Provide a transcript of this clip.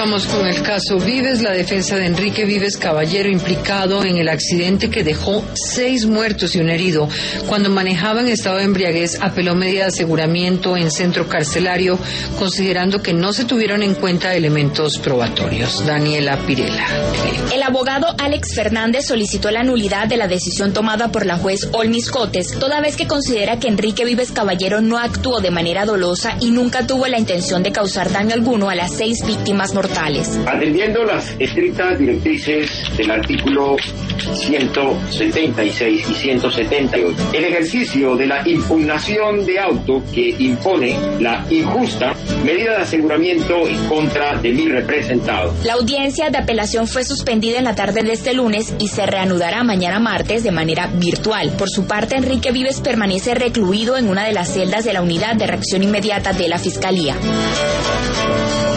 Vamos con el caso Vives. La defensa de Enrique Vives Caballero, implicado en el accidente que dejó 6 muertos y un herido cuando manejaba en estado de embriaguez, apeló medida de aseguramiento en centro carcelario, considerando que no se tuvieron en cuenta elementos probatorios. Daniela Pirela. El abogado Alex Fernández solicitó la nulidad de la decisión tomada por la juez Olmis Cotes, toda vez que considera que Enrique Vives Caballero no actuó de manera dolosa y nunca tuvo la intención de causar daño alguno a las 6 víctimas mortales. Atendiendo las estrictas directrices del artículo 176 y 178, el ejercicio de la impugnación de auto que impone la injusta medida de aseguramiento en contra de mi representado. La audiencia de apelación fue suspendida en la tarde de este lunes y se reanudará mañana martes de manera virtual. Por su parte, Enrique Vives permanece recluido en una de las celdas de la Unidad de Reacción Inmediata de la Fiscalía.